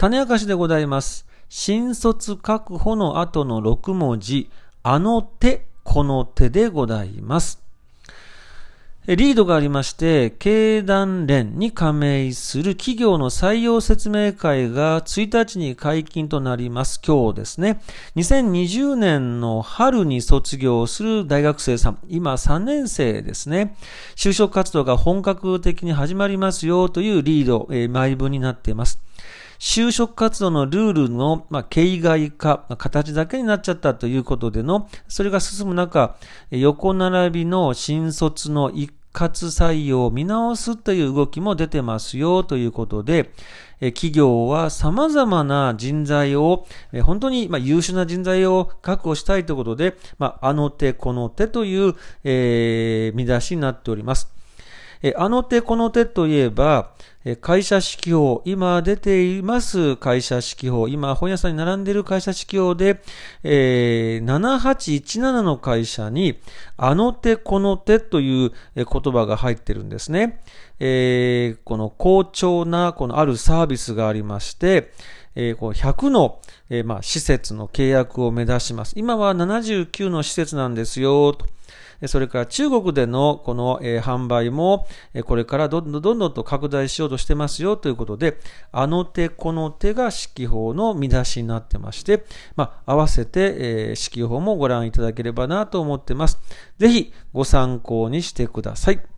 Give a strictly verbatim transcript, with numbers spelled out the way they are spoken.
種明かしでございます。新卒確保の後のろく文字、あの手、この手でございます。リードがありまして、経団連に加盟する企業の採用説明会がついたちに解禁となります。今日ですね。にせんにじゅうねんの春に卒業する大学生さん、今さんねん生ですね。就職活動が本格的に始まりますよというリード、えー、前文になっています。就職活動のルールの、まあ、形骸化、形だけになっちゃったということでの、それが進む中、横並びの新卒の一括採用を見直すという動きも出てますよということで、企業は様々な人材を、本当に優秀な人材を確保したいということで、まあ、あの手この手という、えー、見出しになっております。あの手この手といえば、会社指揮法、今出ています会社指揮法、今本屋さんに並んでいる会社指揮法で、えー、ななはちいちななの会社に、あの手この手という言葉が入ってるんですね。えー、この好調なこのあるサービスがありまして、えー、こうひゃくの、えーまあ、施設の契約を目指します。今はななじゅうきゅうの施設なんですよと。それから中国でのこの、えー、販売も、えー、これからどんどんどんどんと拡大しようとしてますよということで、あの手この手が指揮法の見出しになってまして、まあ、合わせて、えー、指揮法もご覧いただければなと思ってます。ぜひご参考にしてください。